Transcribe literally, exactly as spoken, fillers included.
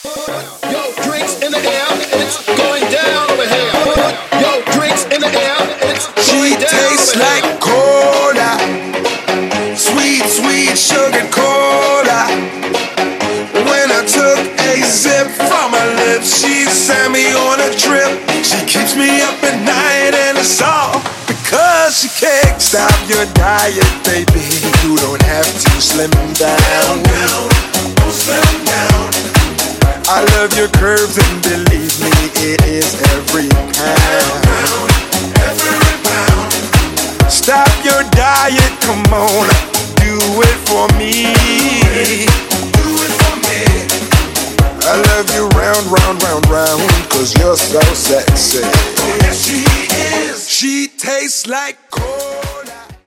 Yo, drinks in the air, it's going down over here. Yo, drinks in the air, it's going down. She tastes like cola, sweet, sweet sugar cola. When I took a sip from her lips, she sent me on a trip. She keeps me up at night, and it's all because she can't stop your diet, baby. You don't have to slim down. Don't slim down. I love your curves, and believe me, it is every pound. Every pound. Stop your diet, come on, do it for me. Do it for me. I love you round, round, round, round, cause you're so sexy. Yes, she is. She tastes like coal.